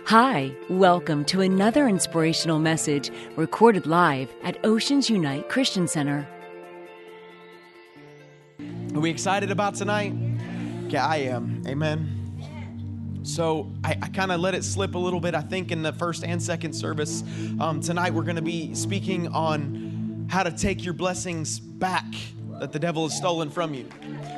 Hi, welcome to another inspirational message recorded live at Oceans Unite Christian Center. Are we excited about tonight? Okay, I am. Amen. So I kind of let it slip a little bit, I think, in the first and second service. Tonight we're going to be speaking on how to take your blessings back that the devil has stolen from you.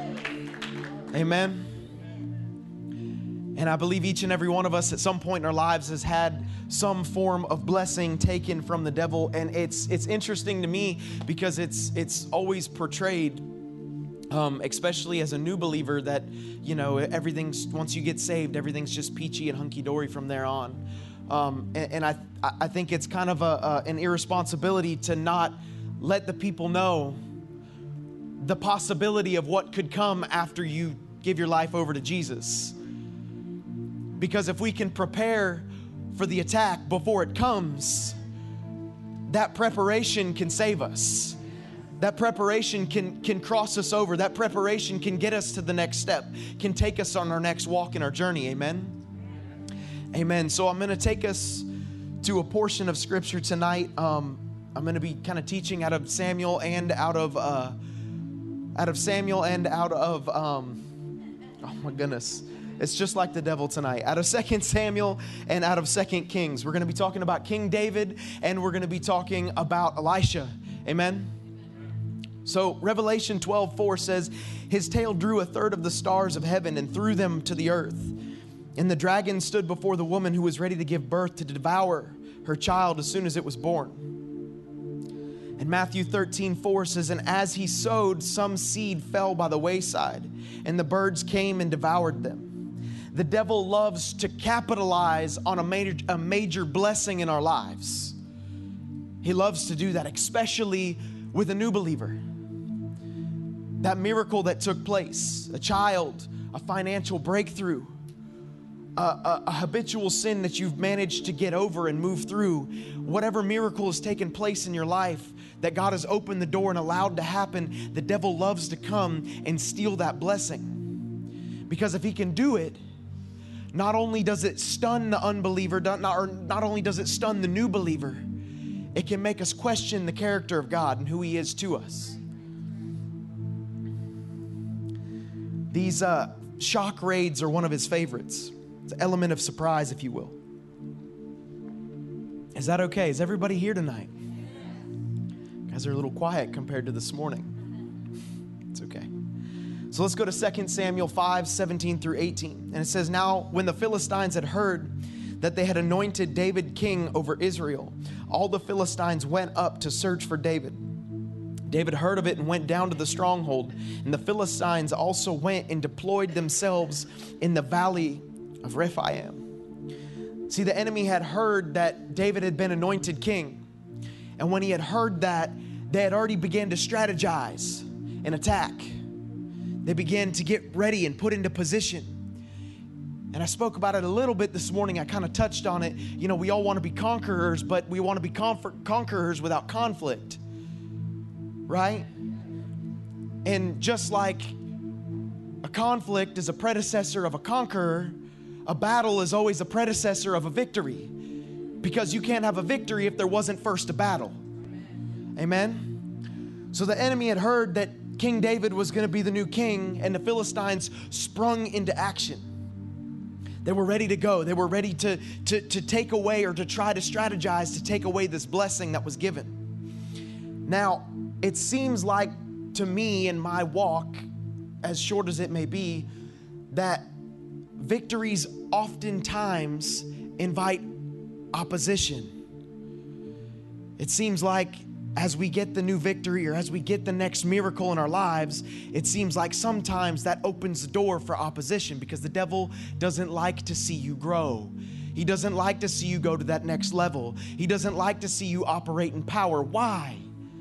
Amen. And I believe each and every one of us at some point in our lives has had some form of blessing taken from the devil. And it's interesting to me because it's always portrayed, especially as a new believer, that, you know, everything's, once you get saved, everything's just peachy and hunky-dory from there on. And I think it's kind of an irresponsibility to not let the people know the possibility of what could come after you give your life over to Jesus. Because if we can prepare for the attack before it comes, that preparation can save us. That preparation can cross us over. That preparation can get us to the next step, can take us on our next walk in our journey. Amen? Amen. So I'm going to take us to a portion of Scripture tonight. I'm going to be kind of teaching out of Samuel and out of oh my goodness. It's just like the devil tonight. Out of 2 Samuel and out of 2 Kings. We're going to be talking about King David, and we're going to be talking about Elisha. Amen? So Revelation 12:4 says, "His tail drew a third of the stars of heaven and threw them to the earth. And the dragon stood before the woman who was ready to give birth to devour her child as soon as it was born." And Matthew 13:4 says, "And as he sowed, some seed fell by the wayside, and the birds came and devoured them." The devil loves to capitalize on a major blessing in our lives. He loves to do that, especially with a new believer. That miracle that took place, a child, a financial breakthrough, a habitual sin that you've managed to get over and move through, whatever miracle has taken place in your life that God has opened the door and allowed to happen, the devil loves to come and steal that blessing. Because if he can do it, not only does it stun the unbeliever, not only does it stun the new believer, it can make us question the character of God and who He is to us. These shock raids are one of his favorites. It's an element of surprise, if you will. Is that okay? Is everybody here tonight? You guys are a little quiet compared to this morning. It's okay. So let's go to 2 Samuel 5:17 through 18. And it says, "Now when the Philistines had heard that they had anointed David king over Israel, all the Philistines went up to search for David. David heard of it and went down to the stronghold. And the Philistines also went and deployed themselves in the valley of Rephaim." See, the enemy had heard that David had been anointed king. And when he had heard that, they had already began to strategize and attack. They began to get ready and put into position. And I spoke about it a little bit this morning. I kind of touched on it. You know, we all want to be conquerors, but we want to be conquerors without conflict. Right? And just like a conflict is a predecessor of a conqueror, a battle is always a predecessor of a victory. Because you can't have a victory if there wasn't first a battle. Amen? So the enemy had heard that King David was going to be the new king, and the Philistines sprung into action. They were ready to go. They were ready to take away, or to try to strategize to take away this blessing that was given. Now, it seems like to me in my walk, as short as it may be, that victories oftentimes invite opposition. It seems like as we get the new victory, or as we get the next miracle in our lives, it seems like sometimes that opens the door for opposition, because the devil doesn't like to see you grow. He doesn't like to see you go to that next level. He doesn't like to see you operate in power. Why?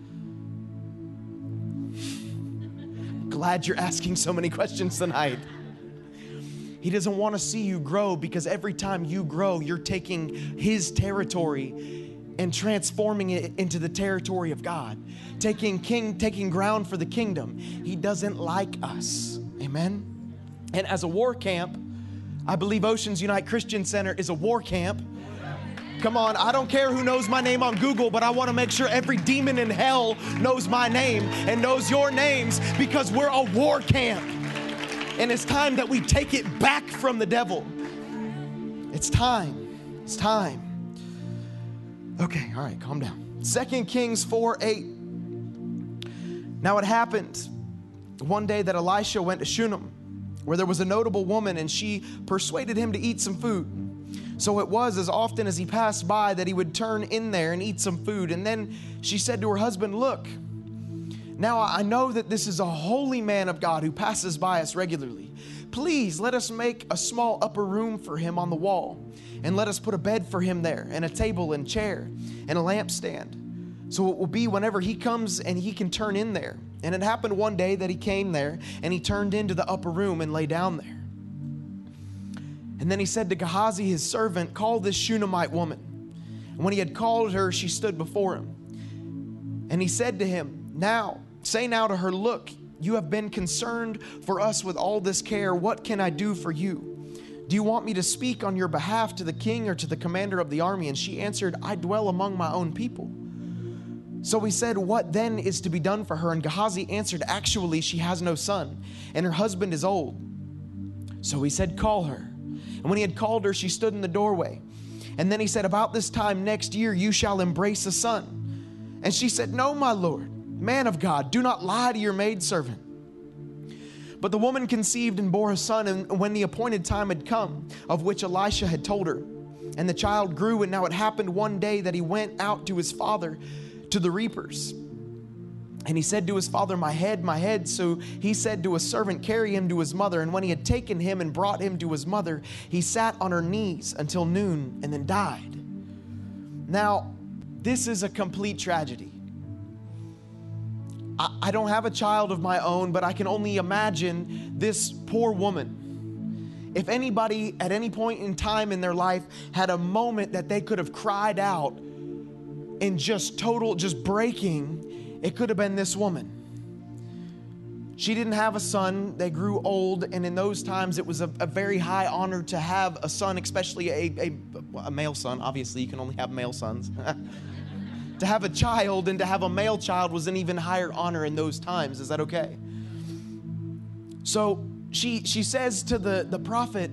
I'm glad you're asking so many questions tonight. He doesn't want to see you grow, because every time you grow, you're taking his territory and transforming it into the territory of God, taking ground for the kingdom. He doesn't like us. Amen. And as a war camp, I believe Oceans Unite Christian Center is a war camp. Come on, I don't care who knows my name on Google, but I want to make sure every demon in hell knows my name and knows your names, because we're a war camp. And it's time that we take it back from the devil. It's time. It's time. Okay, all right, calm down. 2 Kings 4:8. Now it happened one day that Elisha went to Shunem, where there was a notable woman, and she persuaded him to eat some food. So it was as often as he passed by that he would turn in there and eat some food. And then she said to her husband, look, now I know that this is a holy man of God who passes by us regularly. Please let us make a small upper room for him on the wall, and let us put a bed for him there, and a table and chair and a lampstand. So it will be whenever he comes and he can turn in there. And it happened one day that he came there and he turned into the upper room and lay down there. And then he said to Gehazi, his servant, call this Shunammite woman. And when he had called her, she stood before him. And he said to him, say now to her, look, you have been concerned for us with all this care. What can I do for you? Do you want me to speak on your behalf to the king or to the commander of the army? And she answered, I dwell among my own people. So he said, what then is to be done for her? And Gehazi answered, actually, she has no son, and her husband is old. So he said, call her. And when he had called her, she stood in the doorway. And then he said, about this time next year, you shall embrace a son. And she said, no, my Lord, man of God, do not lie to your maidservant. But the woman conceived and bore a son, and when the appointed time had come, of which Elisha had told her, and the child grew, and now it happened one day that he went out to his father to the reapers. And he said to his father, my head. So he said to a servant, carry him to his mother. And when he had taken him and brought him to his mother, he sat on her knees until noon and then died. Now, this is a complete tragedy. I don't have a child of my own, but I can only imagine this poor woman. If anybody at any point in time in their life had a moment that they could have cried out in just breaking, it could have been this woman. She didn't have a son. They grew old, and in those times it was a very high honor to have a son, especially a male son. Obviously, you can only have male sons. To have a child and to have a male child was an even higher honor in those times. Is that okay? So she says to the prophet,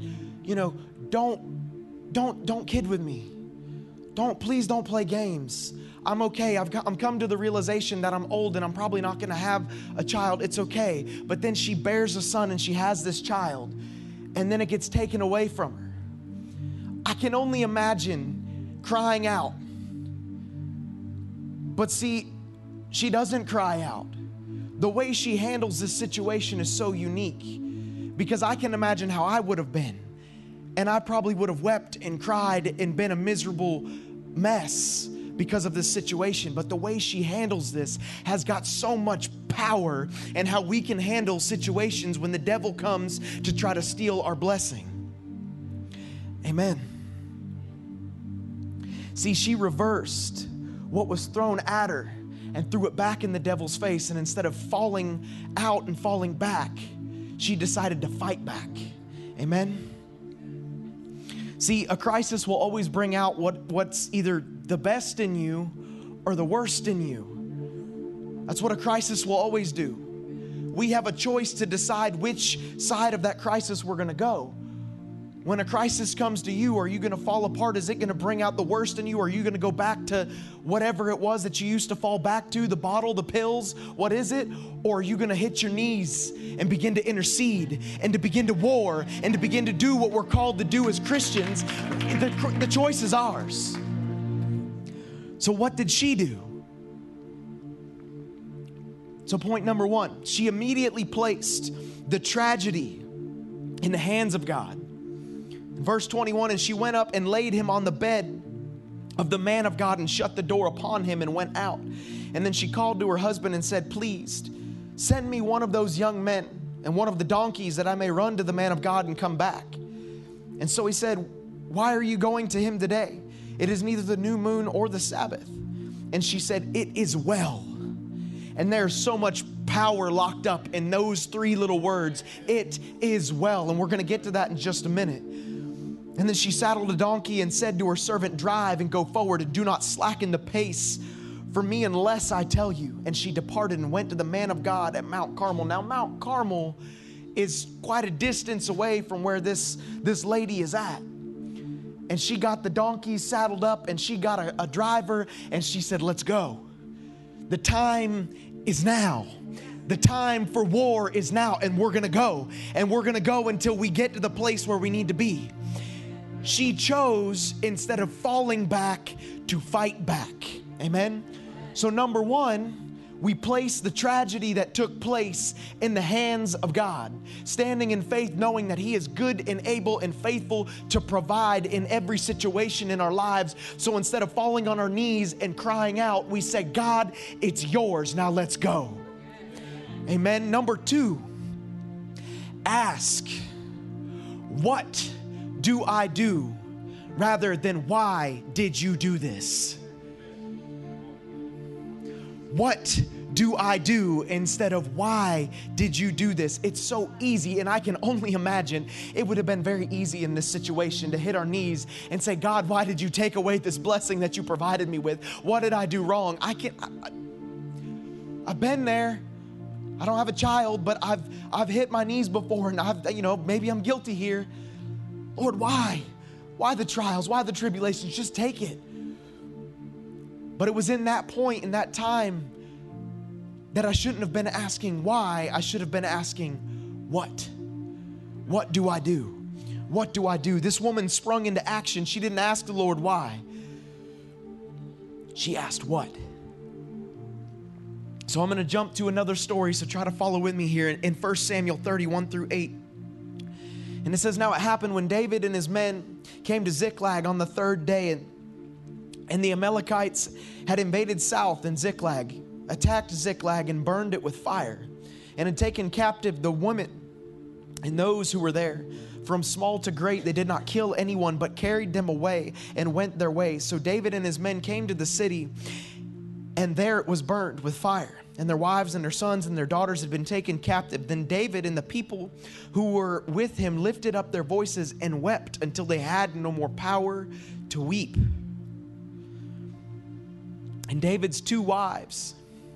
don't kid with me. Please don't play games. I'm okay. I'm come to the realization that I'm old and I'm probably not going to have a child. It's okay. But then she bears a son and she has this child, and then it gets taken away from her. I can only imagine crying out. But see, she doesn't cry out. The way she handles this situation is so unique, because I can imagine how I would have been. And I probably would have wept and cried and been a miserable mess because of this situation. But the way she handles this has got so much power in how we can handle situations when the devil comes to try to steal our blessing. Amen. See, she reversed what was thrown at her and threw it back in the devil's face. And instead of falling out and falling back, she decided to fight back. Amen. See, a crisis will always bring out what's either the best in you or the worst in you. That's what a crisis will always do. We have a choice to decide which side of that crisis we're going to go. When a crisis comes to you, are you going to fall apart? Is it going to bring out the worst in you? Or are you going to go back to whatever it was that you used to fall back to, the bottle, the pills? What is it? Or are you going to hit your knees and begin to intercede and to begin to war and to begin to do what we're called to do as Christians? The choice is ours. So what did she do? So point number one, she immediately placed the tragedy in the hands of God. Verse 21, and she went up and laid him on the bed of the man of God and shut the door upon him and went out. And then she called to her husband and said, please send me one of those young men and one of the donkeys that I may run to the man of God and come back. And so he said, why are you going to him today? It is neither the new moon or the Sabbath. And she said, it is well. And there's so much power locked up in those three little words, it is well. And we're going to get to that in just a minute. And then she saddled a donkey and said to her servant, drive and go forward and do not slacken the pace for me unless I tell you. And she departed and went to the man of God at Mount Carmel. Now, Mount Carmel is quite a distance away from where this lady is at. And she got the donkey saddled up and she got a driver and she said, let's go. The time is now. The time for war is now, and we're going to go. And we're going to go until we get to the place where we need to be. She chose, instead of falling back, to fight back. Amen? So number one, we place the tragedy that took place in the hands of God, standing in faith, knowing that He is good and able and faithful to provide in every situation in our lives. So instead of falling on our knees and crying out, we say, God, it's yours. Now let's go. Amen. Number two, ask, what do I do? Rather than why did you do this? What do I do instead of why did you do this? It's so easy, and I can only imagine it would have been very easy in this situation to hit our knees and say, God, why did you take away this blessing that you provided me with? What did I do wrong? I've been there. I don't have a child, but I've hit my knees before, and maybe I'm guilty here. Lord, why? Why the trials? Why the tribulations? Just take it. But it was in that point, in that time, that I shouldn't have been asking why. I should have been asking what. What do I do? What do I do? This woman sprung into action. She didn't ask the Lord why. She asked what. So I'm going to jump to another story, so try to follow with me here in 1 Samuel 31 through 8. And it says, now it happened when David and his men came to Ziklag on the third day, and the Amalekites had invaded south, and Ziklag attacked Ziklag and burned it with fire, and had taken captive the women and those who were there. From small to great, they did not kill anyone, but carried them away and went their way. So David and his men came to the city, and there it was burned with fire. And their wives and their sons and their daughters had been taken captive. Then David and the people who were with him lifted up their voices and wept until they had no more power to weep. And David's two wives,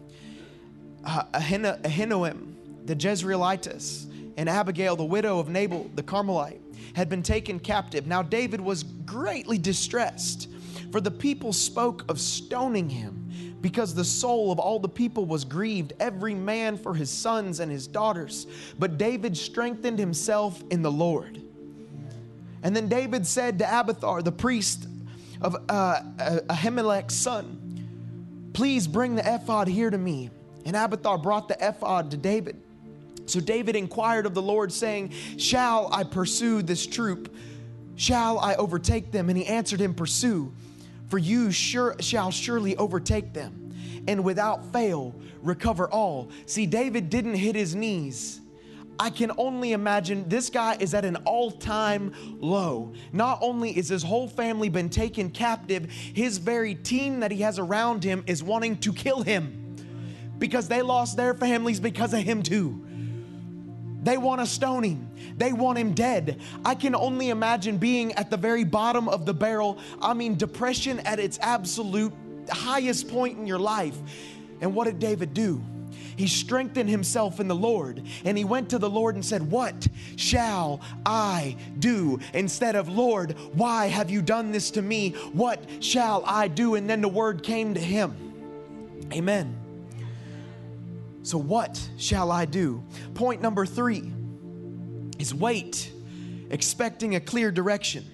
Ahinoam the Jezreelitess and Abigail the widow of Nabal the Carmelite, had been taken captive. Now David was greatly distressed, for the people spoke of stoning him, because the soul of all the people was grieved, every man for his sons and his daughters. But David strengthened himself in the Lord. And then David said to Abiathar, the priest of Ahimelech's son, please bring the ephod here to me. And Abiathar brought the ephod to David. So David inquired of the Lord, saying, shall I pursue this troop? Shall I overtake them? And he answered him, pursue, for you shall surely overtake them, and without fail recover all. See, David didn't hit his knees. I can only imagine this guy is at an all-time low. Not only is his whole family been taken captive, his very team that he has around him is wanting to kill him because they lost their families because of him too. They want to stone him. They want him dead. I can only imagine being at the very bottom of the barrel. I mean, depression at its absolute highest point in your life. And what did David do? He strengthened himself in the Lord, and he went to the Lord and said, what shall I do? Instead of, Lord, why have you done this to me? What shall I do? And then the word came to him. Amen. So what shall I do? Point number 3 is wait, expecting a clear direction.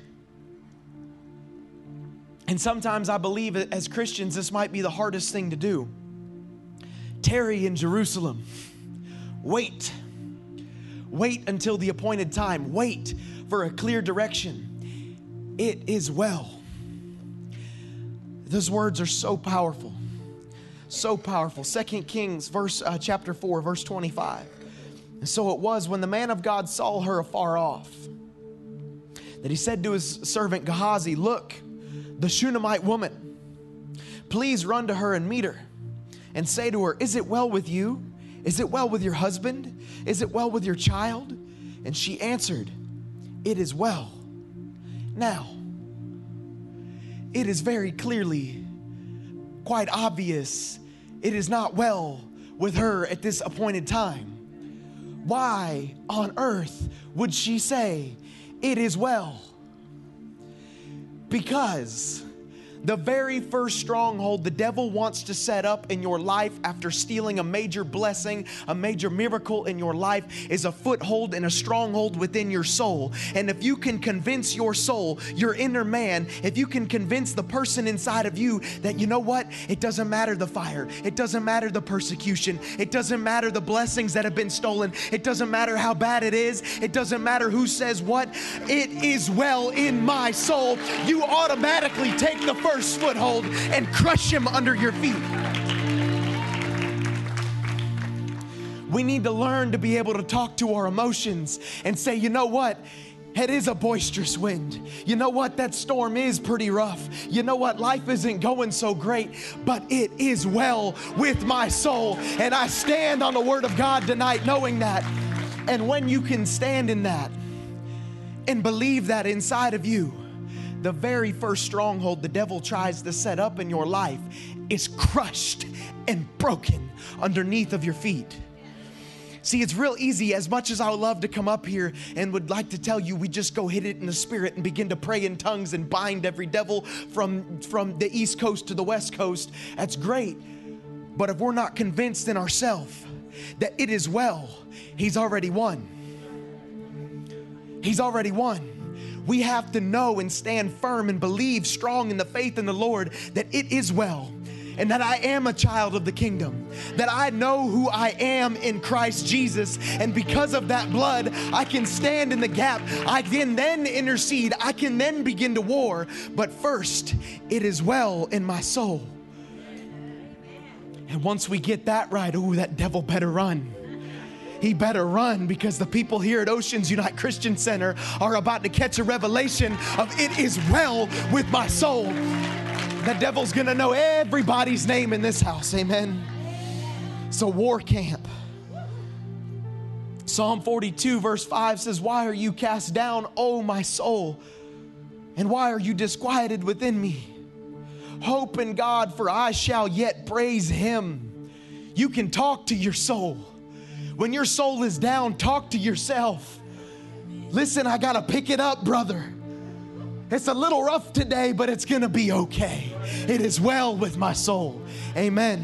And sometimes I believe as Christians, this might be the hardest thing to do. Tarry in Jerusalem. Wait. Wait until the appointed time. Wait for a clear direction. It is well. Those words are so powerful. So powerful. 2 Kings chapter 4, verse 25. And so it was when the man of God saw her afar off, that he said to his servant Gehazi, look, the Shunammite woman, please run to her and meet her and say to her, is it well with you? Is it well with your husband? Is it well with your child? And she answered, it is well. Now, it is very clearly quite obvious it is not well with her at this appointed time. Why on earth would she say, it is well? Because the very first stronghold the devil wants to set up in your life after stealing a major blessing, a major miracle in your life, is a foothold and a stronghold within your soul. And if you can convince your soul, your inner man, if you can convince the person inside of you that, you know what, it doesn't matter the fire, it doesn't matter the persecution, it doesn't matter the blessings that have been stolen, it doesn't matter how bad it is, it doesn't matter who says what, it is well in my soul, you automatically take the first foothold and crush him under your feet. We need to learn to be able to talk to our emotions and say, you know what? It is a boisterous wind. You know what? That storm is pretty rough. You know what? Life isn't going so great, but it is well with my soul. And I stand on the word of God tonight knowing that. And when you can stand in that and believe that inside of you, the very first stronghold the devil tries to set up in your life is crushed and broken underneath of your feet. See, it's real easy. As much as I would love to come up here and would like to tell you, we just go hit it in the spirit and begin to pray in tongues and bind every devil from the East Coast to the West Coast. That's great. But if we're not convinced in ourselves that it is well, he's already won. He's already won. We have to know and stand firm and believe strong in the faith in the Lord that it is well, and that I am a child of the kingdom, that I know who I am in Christ Jesus, and because of that blood, I can stand in the gap. I can then intercede. I can then begin to war. But first, it is well in my soul. And once we get that right, ooh, that devil better run. He better run, because the people here at Oceans Unite Christian Center are about to catch a revelation of it is well with my soul. The devil's gonna know everybody's name in this house, amen? So war camp. Psalm 42 verse 5 says, why are you cast down, O my soul? And why are you disquieted within me? Hope in God, for I shall yet praise him. You can talk to your soul. When your soul is down, talk to yourself. Listen, I got to pick it up, brother. It's a little rough today, but it's going to be okay. It is well with my soul. Amen.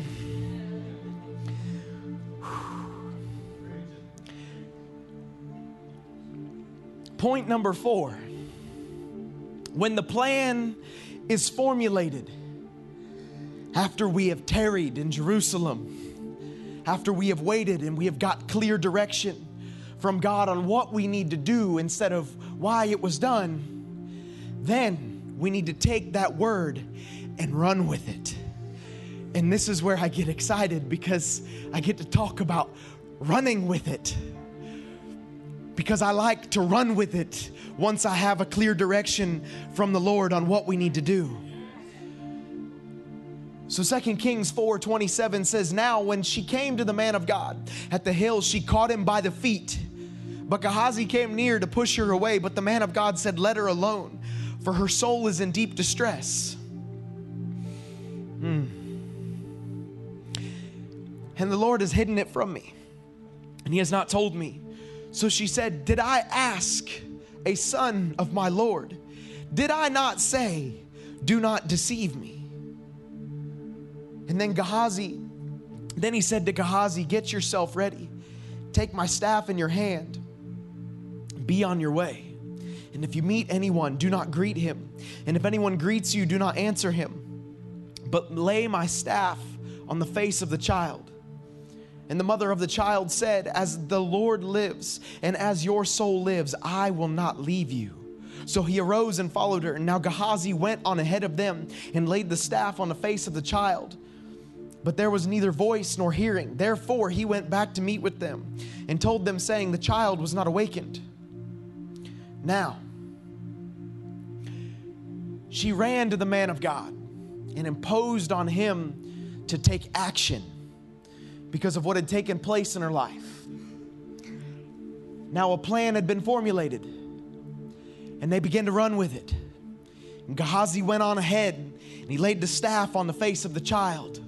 Point number 4. When the plan is formulated, after we have tarried in Jerusalem, after we have waited and we have got clear direction from God on what we need to do instead of why it was done, then we need to take that word and run with it. And this is where I get excited, because I get to talk about running with it. Because I like to run with it once I have a clear direction from the Lord on what we need to do. So 2 Kings 4:27 says, now when she came to the man of God at the hill, she caught him by the feet. But Gehazi came near to push her away. But the man of God said, let her alone, for her soul is in deep distress. And the Lord has hidden it from me, and he has not told me. So she said, did I ask a son of my Lord? Did I not say, do not deceive me? And then he said to Gehazi, get yourself ready. Take my staff in your hand. Be on your way. And if you meet anyone, do not greet him. And if anyone greets you, do not answer him. But lay my staff on the face of the child. And the mother of the child said, as the Lord lives and as your soul lives, I will not leave you. So he arose and followed her. And now Gehazi went on ahead of them and laid the staff on the face of the child. But there was neither voice nor hearing. Therefore he went back to meet with them and told them, saying, the child was not awakened. Now she ran to the man of God and imposed on him to take action because of what had taken place in her life. Now a plan had been formulated. And they began to run with it. And Gehazi went on ahead, and he laid the staff on the face of the child.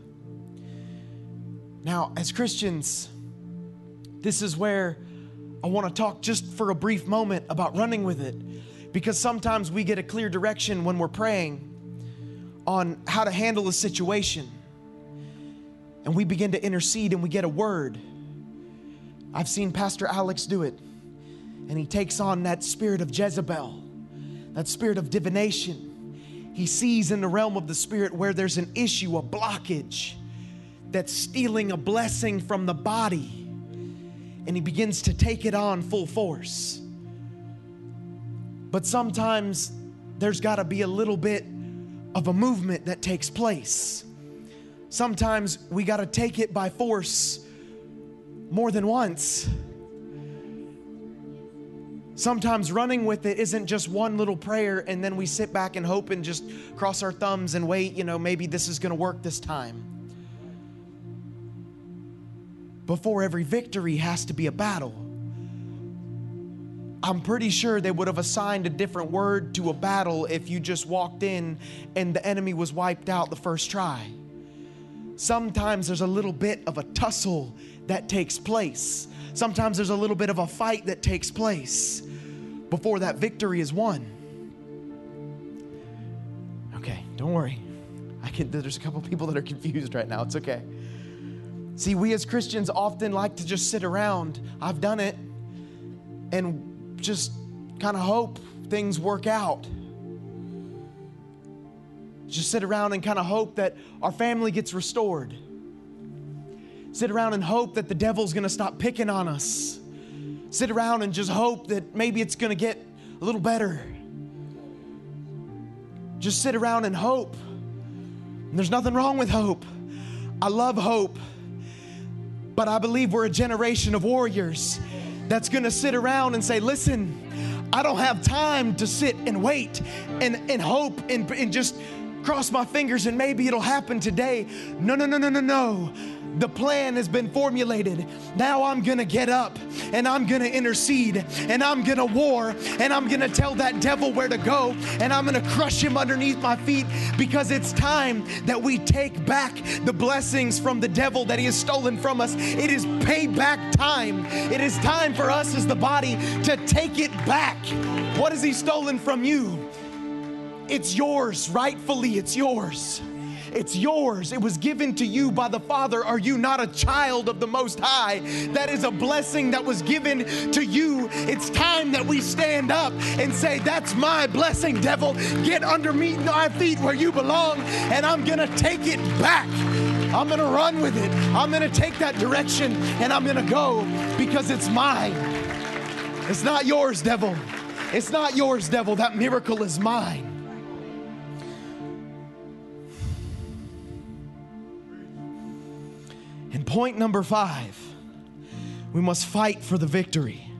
Now, as Christians, this is where I want to talk just for a brief moment about running with it. Because sometimes we get a clear direction when we're praying on how to handle a situation. And we begin to intercede and we get a word. I've seen Pastor Alex do it. And he takes on that spirit of Jezebel, that spirit of divination. He sees in the realm of the spirit where there's an issue, a blockage that's stealing a blessing from the body. And he begins to take it on full force. But sometimes there's got to be a little bit of a movement that takes place. Sometimes we got to take it by force more than once. Sometimes running with it isn't just one little prayer and then we sit back and hope and just cross our thumbs and wait, maybe this is going to work this time. Before every victory has to be a battle. I'm pretty sure they would have assigned a different word to a battle if you just walked in and the enemy was wiped out the first try. Sometimes there's a little bit of a tussle that takes place. Sometimes there's a little bit of a fight that takes place before that victory is won. Okay, don't worry. There's a couple people that are confused right now. It's okay. See, we as Christians often like to just sit around. I've done it. And just kind of hope things work out. Just sit around and kind of hope that our family gets restored. Sit around and hope that the devil's going to stop picking on us. Sit around and just hope that maybe it's going to get a little better. Just sit around and hope. And there's nothing wrong with hope. I love hope. But I believe we're a generation of warriors that's going to sit around and say, listen, I don't have time to sit and wait and hope and just cross my fingers and maybe it'll happen today. No. The plan has been formulated. Now I'm going to get up and I'm going to intercede and I'm going to war and I'm going to tell that devil where to go and I'm going to crush him underneath my feet because it's time that we take back the blessings from the devil that he has stolen from us. It is payback time. It is time for us as the body to take it back. What has he stolen from you? It's yours. Rightfully, it's yours. It's yours. It was given to you by the Father. Are you not a child of the Most High? That is a blessing that was given to you. It's time that we stand up and say, that's my blessing, devil. Get under my feet where you belong, and I'm going to take it back. I'm going to run with it. I'm going to take that direction, and I'm going to go because it's mine. It's not yours, devil. It's not yours, devil. That miracle is mine. And point number 5, we must fight for the victory.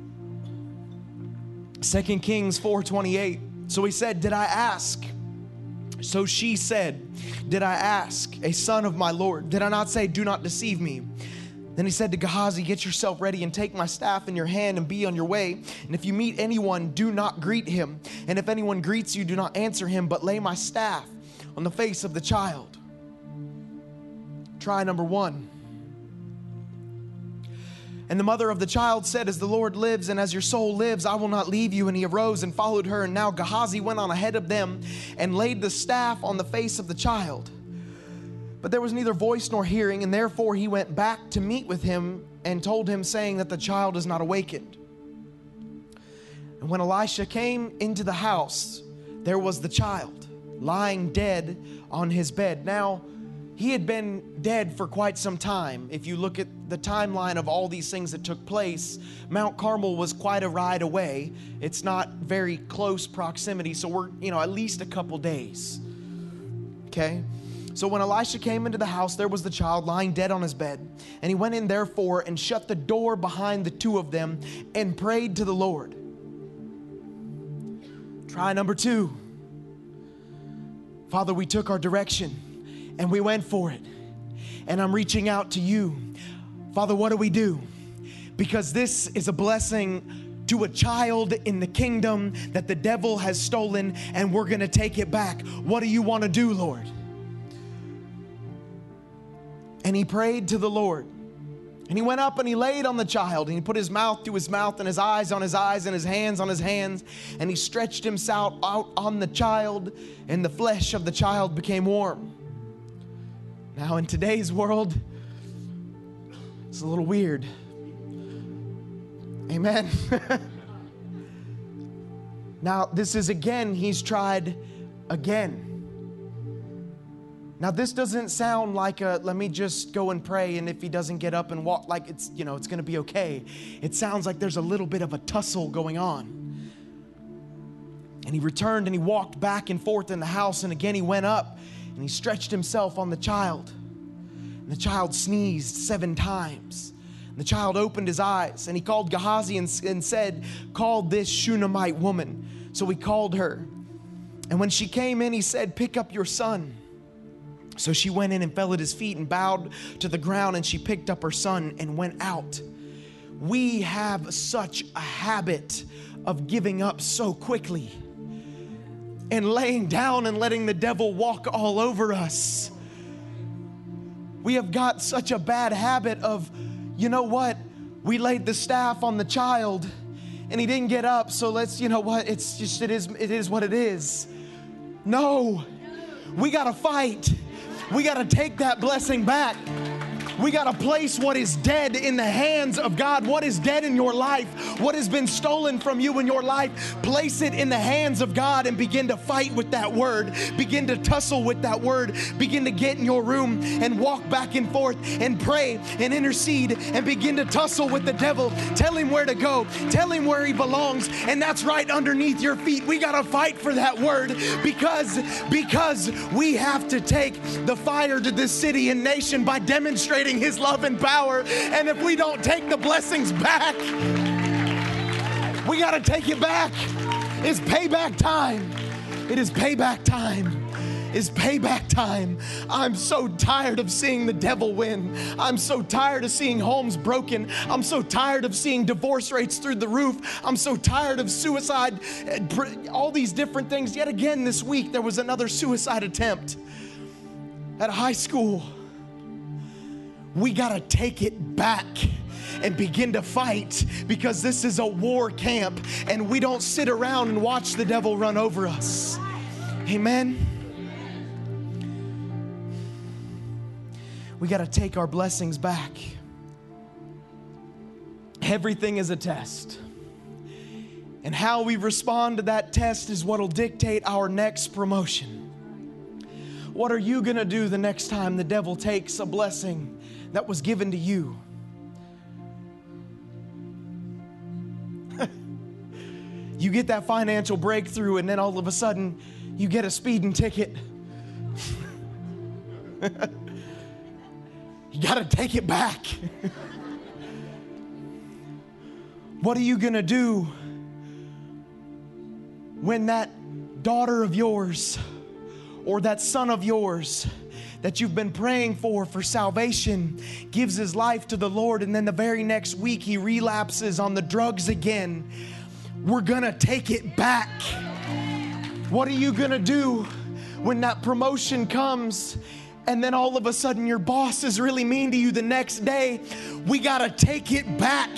2 Kings 4:28. So he said, did I ask? So she said, did I ask a son of my Lord? Did I not say, do not deceive me? Then he said to Gehazi, get yourself ready and take my staff in your hand and be on your way. And if you meet anyone, do not greet him. And if anyone greets you, do not answer him, but lay my staff on the face of the child. Try number 1. And the mother of the child said, as the Lord lives and as your soul lives, I will not leave you. And he arose and followed her. And now Gehazi went on ahead of them and laid the staff on the face of the child. But there was neither voice nor hearing, and therefore he went back to meet with him and told him, saying that the child is not awakened. And when Elisha came into the house, there was the child lying dead on his bed. Now, he had been dead for quite some time. If you look at the timeline of all these things that took place, Mount Carmel was quite a ride away. It's not very close proximity, so we're, at least a couple days. Okay? So when Elisha came into the house, there was the child lying dead on his bed. And he went in therefore and shut the door behind the two of them and prayed to the Lord. Try number 2. Father, we took our direction and we went for it. And I'm reaching out to you. Father, what do we do? Because this is a blessing to a child in the kingdom that the devil has stolen, and we're going to take it back. What do you want to do, Lord? And he prayed to the Lord. And he went up and he laid on the child, and he put his mouth to his mouth and his eyes on his eyes and his hands on his hands. And he stretched himself out on the child, and the flesh of the child became warm. Now in today's world, it's a little weird. Amen. Now this is again, he's tried again. Now this doesn't sound like a, let me just go and pray, and if he doesn't get up and walk, like it's, it's going to be okay. It sounds like there's a little bit of a tussle going on. And he returned and he walked back and forth in the house, and again he went up and he stretched himself on the child. And the child sneezed 7 times. And the child opened his eyes, and he called Gehazi and said, "Call this Shunammite woman." So he called her. And when she came in, he said, "Pick up your son." So she went in and fell at his feet and bowed to the ground, and she picked up her son and went out. We have such a habit of giving up so quickly and laying down and letting the devil walk all over us. We have got such a bad habit of, you know what? We laid the staff on the child and he didn't get up, so let's, you know what? It's just, it is what it is. No, we got to fight. We got to take that blessing back. We got to place what is dead in the hands of God. What is dead in your life, what has been stolen from you in your life, place it in the hands of God and begin to fight with that word. Begin to tussle with that word. Begin to get in your room and walk back and forth and pray and intercede and begin to tussle with the devil. Tell him where to go. Tell him where he belongs. And that's right underneath your feet. We got to fight for that word because we have to take the fire to this city and nation by demonstrating his love and power. And if we don't take the blessings back, we got to take it back. It's payback time. It is payback time. It's payback time. I'm so tired of seeing the devil win. I'm so tired of seeing homes broken. I'm so tired of seeing divorce rates through the roof. I'm so tired of suicide, all these different things. Yet again this week, there was another suicide attempt at a high school. We got to take it back and begin to fight, because this is a war camp and we don't sit around and watch the devil run over us. Amen. We got to take our blessings back. Everything is a test. And how we respond to that test is what will dictate our next promotion. What are you going to do the next time the devil takes a blessing that was given to you? You get that financial breakthrough, and then all of a sudden you get a speeding ticket. You got to take it back. What are you going to do when that daughter of yours or that son of yours that you've been praying for salvation gives his life to the Lord, and then the very next week he relapses on the drugs again? We're gonna take it back. What are you gonna do when that promotion comes and then all of a sudden your boss is really mean to you the next day? We gotta take it back.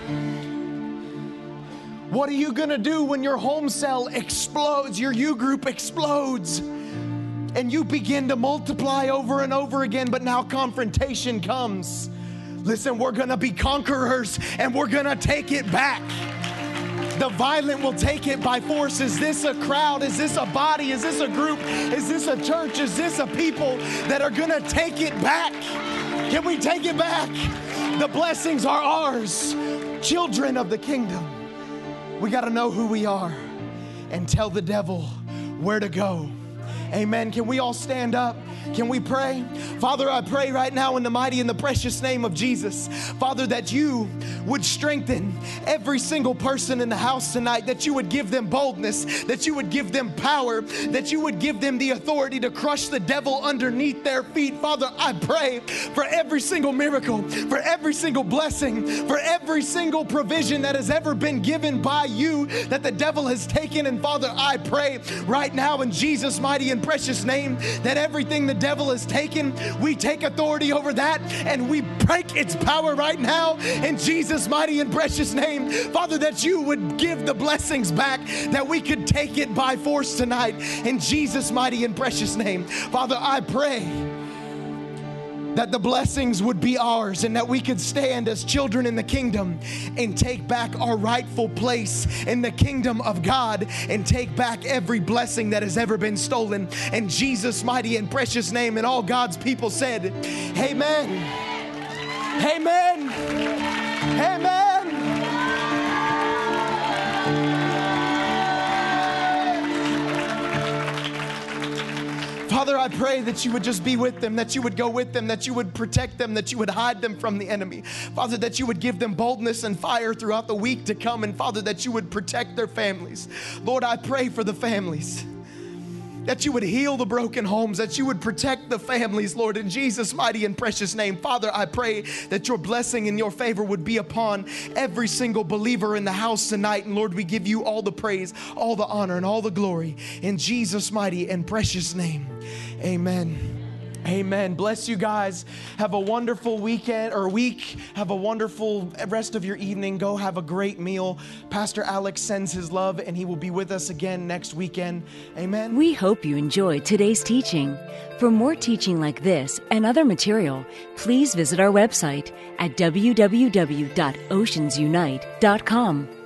What are you gonna do when your home cell explodes, your U group explodes, and you begin to multiply over and over again, but now confrontation comes? Listen, we're gonna be conquerors and we're gonna take it back. The violent will take it by force. Is this a crowd? Is this a body? Is this a group? Is this a church? Is this a people that are gonna take it back? Can we take it back? The blessings are ours, children of the kingdom. We gotta know who we are and tell the devil where to go. Amen. Can we all stand up? Can we pray? Father, I pray right now in the mighty and the precious name of Jesus, Father, that you would strengthen every single person in the house tonight, that you would give them boldness, that you would give them power, that you would give them the authority to crush the devil underneath their feet. Father, I pray for every single miracle, for every single blessing, for every single provision that has ever been given by you that the devil has taken. And Father, I pray right now in Jesus' mighty and precious name that everything the devil has taken, we take authority over that and we break its power right now in Jesus' mighty and precious name. Father, that you would give the blessings back, that we could take it by force tonight in Jesus' mighty and precious name. Father, I pray that the blessings would be ours and that we could stand as children in the kingdom and take back our rightful place in the kingdom of God and take back every blessing that has ever been stolen. In Jesus' mighty and precious name, and all God's people said, amen. Amen. Amen. Father, I pray that you would just be with them, that you would go with them, that you would protect them, that you would hide them from the enemy. Father, that you would give them boldness and fire throughout the week to come. And Father, that you would protect their families. Lord, I pray for the families, that you would heal the broken homes, that you would protect the families, Lord, in Jesus' mighty and precious name. Father, I pray that your blessing and your favor would be upon every single believer in the house tonight. And Lord, we give you all the praise, all the honor, and all the glory in Jesus' mighty and precious name. Amen. Amen. Bless you guys. Have a wonderful weekend or week. Have a wonderful rest of your evening. Go have a great meal. Pastor Alex sends his love, and he will be with us again next weekend. Amen. We hope you enjoyed today's teaching. For more teaching like this and other material, please visit our website at www.oceansunite.com.